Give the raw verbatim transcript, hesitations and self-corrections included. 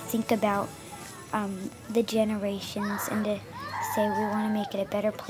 think about um, the generations and to say we want to make it a better place.